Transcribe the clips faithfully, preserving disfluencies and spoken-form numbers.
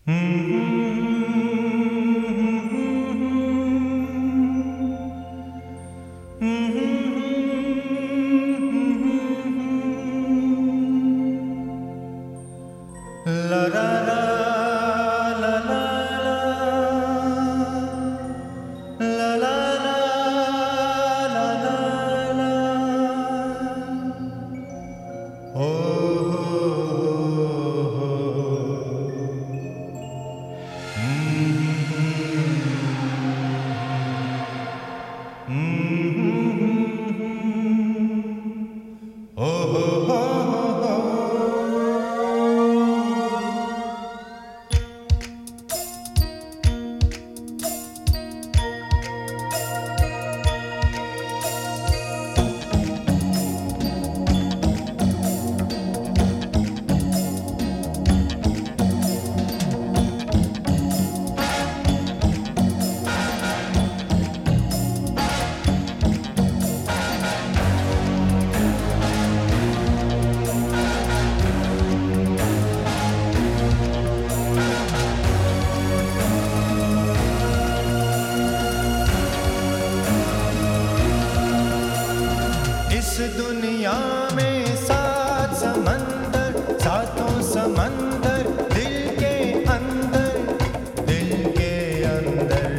दुनिया में सात समंदर, सातों समंदर दिल के अंदर, दिल के अंदर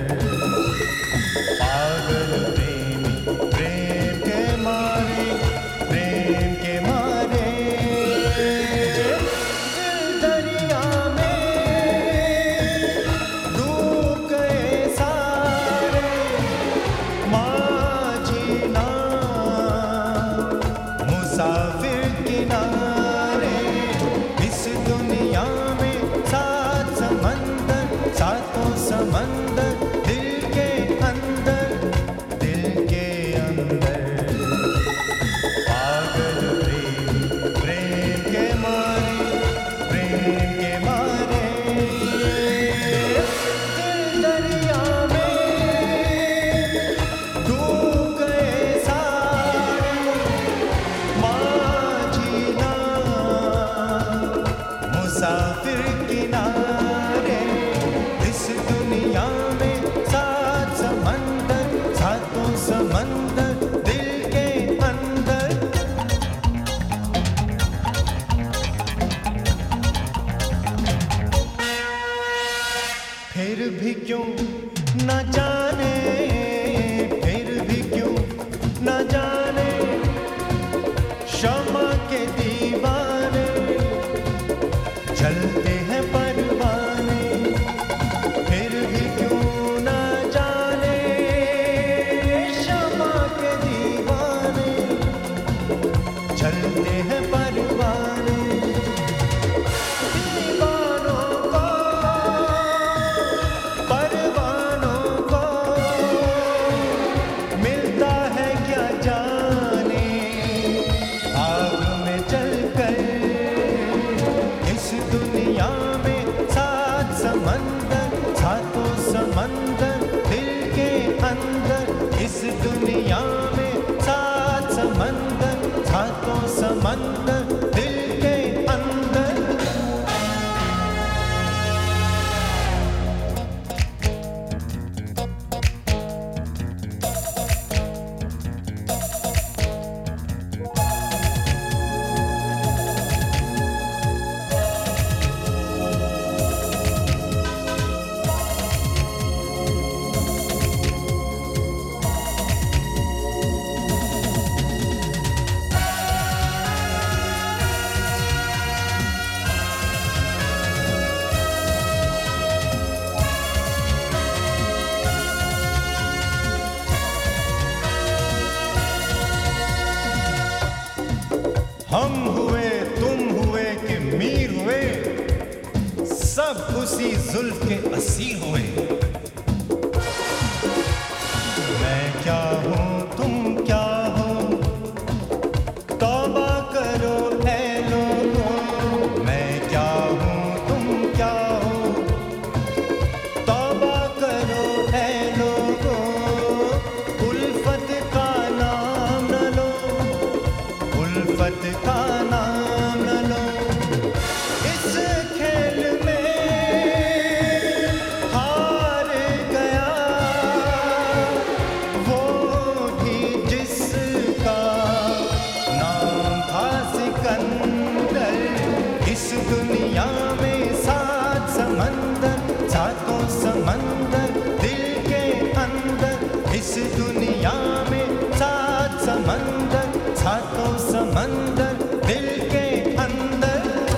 पागल प्रेमी प्रेम के मारे, प्रेम के मारे दिल दरिया में डूब गए सारे, माझी ना मुसाफिर किनारे। इस दुनिया में सात समंदर, सातों समंदर दिल के अंदर, दिल के अंदर पागल प्रेमी प्रेम के मारे, प्रेम के मारे दिल दरिया में डूब गए सारे, मुसाफिर किनारे। इस दुनिया में सात समंदर, सातों समंदर दिल के अंदर। फिर भी क्यों न जाने, फिर भी क्यों न जाने शमा के दीवाने चलते हैं परवाने। फिर भी क्यों न जाने शमा के दीवाने चलते हैं परवाने। दीवानों को, परवानों को मिलता है क्या जाने आग में जलकर। इस दुनिया में सात समंदर, सातों समंदर दिल के अंदर। इस दुनिया में सात समंदर, सातों समंदर दिल के अंदर। हम हुए, तुम हुए कि मीर हुए, सब उसी जुल्फ के असीर हुए। मैं क्या हूँ, तुम क्या हो, तौबा करो ऐ लोगों। मैं क्या हूँ, तुम क्या हो, तौबा करो ऐ लोगों। उल्फत का नाम न लो, उल्फत का नाम न लो। इस खेल में दुनिया में सात समंदर, सातों समंदर दिल के अंदर। इस दुनिया में सात समंदर, सातों समंदर दिल के अंदर।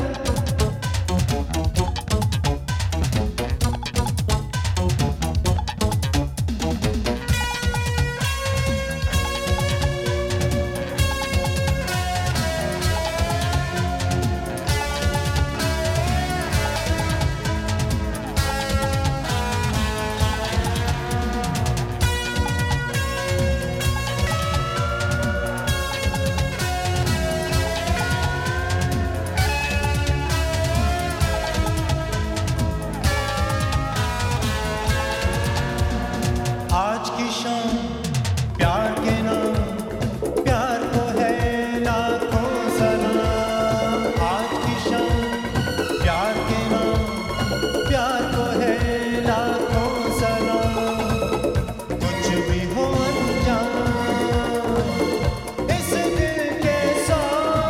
आज की शाम प्यार के नाम, प्यार को है लाखों सलाम। आज की शाम प्यार के नाम, प्यार को है लाखों सलाम। कुछ भी हो अनजान इस दिल के सौ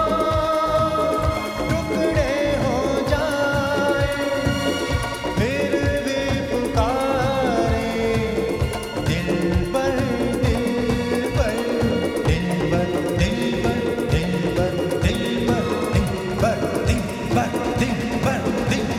टुकड़े हो जाए, फिर भी पुकारे दिलबर, दिलबर, दिलबर, दिलबर, दिलबर, दिलबर, दिलबर, दिलबर, दिलबर, दिलबर।